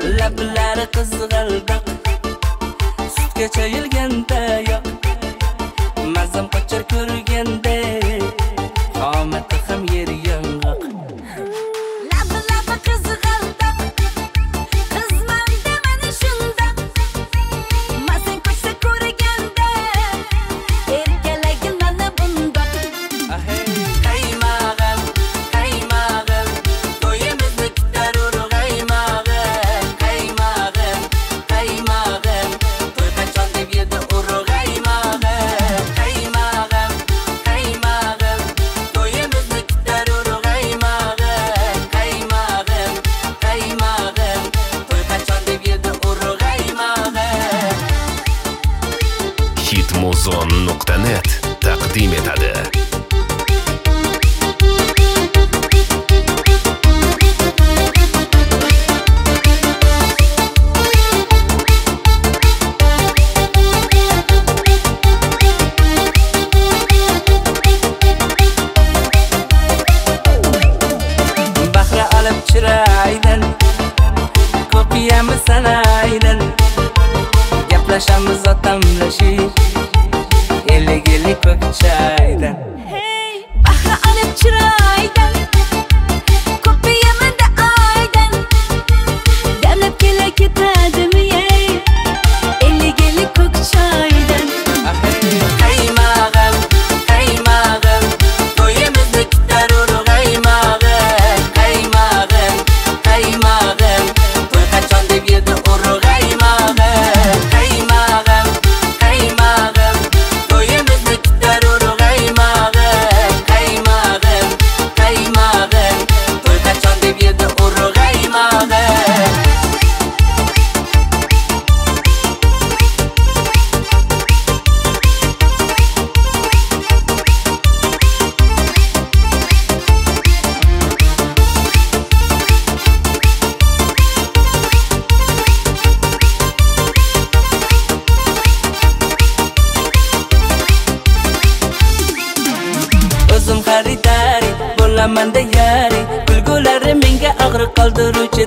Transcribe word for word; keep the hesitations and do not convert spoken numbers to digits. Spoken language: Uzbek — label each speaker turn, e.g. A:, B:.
A: Lablari qizg'aldoq, sutga chayilganda yo'q. Mazam qochar ko'rganda, qomati ham yer yong'oq.
B: Lablari qizg'aldoq, qizman demani shundoq. Mazam qochsa ko'rganda, erkalagin mana bundoq.
A: Qaymog'im, qaymog'im, to'yimizni kutar urg'aymog'im. Qaymog'im, qaymog'im, to'y qachon deb yedi urg'aymog'im. Qaymog'im, qaymog'im, to'yimizni kutar urg'aymog'im. Qaymog'im, qaymog'im, to'y qachon deb yedi urg'aymog'im.
C: hitmuzon nuqta net taqdim etadi.
A: Bahra olib chiraydan, ko'piyamiz sanaydan. Gaplashamiz otamlashib, ellik-ellik ko'k chaydan.
B: Hey, bahra olib chiraydan, ko'piyamanda aydan. Damlab kela ketadimi ey, ellik-ellik ko'k choydan.
A: Qaymog'im, qaymog'im, to'yimizni kutar urg'aymog'im. Qaymog'im, qaymog'im, to'y qachon deb yedi urg'aymog'im. Qaymog'im, qaymog'im, to'yimizni kutar urg'aymog'im. Qaymog'im, qaymog'im, to'y qachon deb yedi urg'aymog'im. O'zim xaridari bo'laman da yari, kulgulari menga og'riq qoldiruvchi